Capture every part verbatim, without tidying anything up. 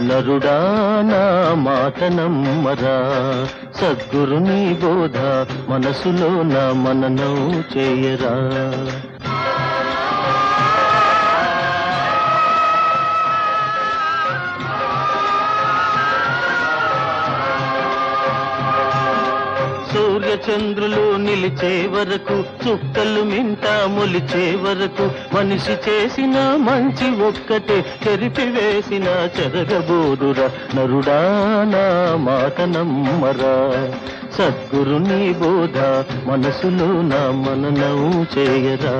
నరుడా నా మాట నమ్మరా, సద్గురుని బోధ మనసులో నా మననం చేయరా. సూర్యచంద్రులు నిలిచే వరకు, చుక్కలు మింట మొలిచే వరకు, మనిషి చేసిన మంచి ఒక్కటే చెరిపివేసిన చెరగబోదురా. నరుడా నా మాట నమ్మరా, సద్గురుని బోధ మనసులో నా మననం చేయరా.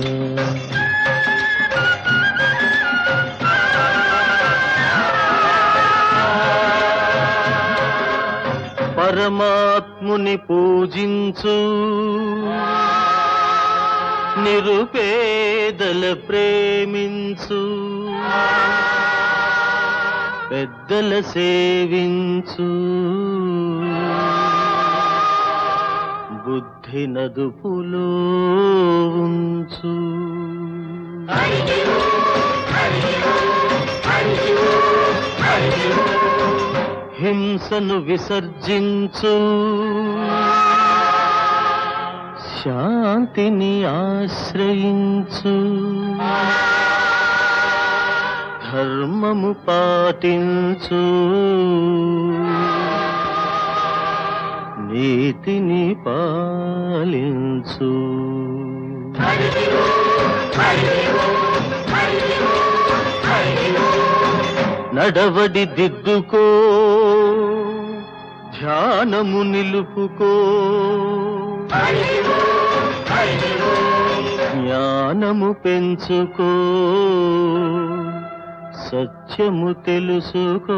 పరమాత్ముని పూజించు, నిరుపేదల ప్రేమించు, పెద్దల సేవించు, బుద్ధి నదుపులో ఉంచు. హింసను విసర్జించు, శాంతిని ఆశ్రయించు, ధర్మము పాటించు, నీతిని పాలించు. నడవడి దిద్దుకో, ధ్యానము నిలుపుకో, జ్ఞానము పెంచుకో, సత్యము తెలుసుకో.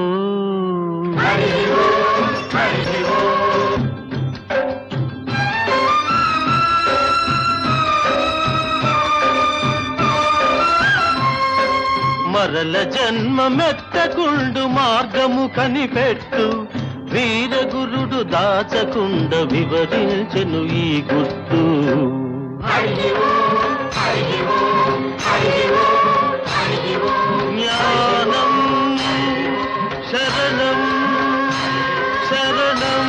మరల జన్మమెత్తకుండు మార్గము కనిపెట్టు, వీరగురుడు దాచకుండ వివరించెను ఈ గుర్తు. జ్ఞానం శరణం శరణం,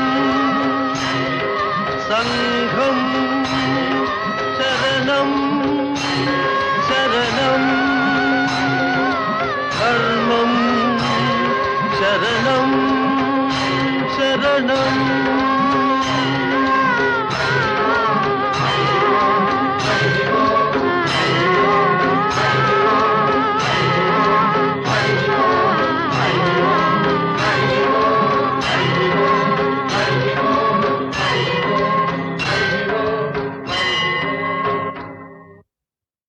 సంఘం శరణం శరణం, ధర్మం శరణం శరణం.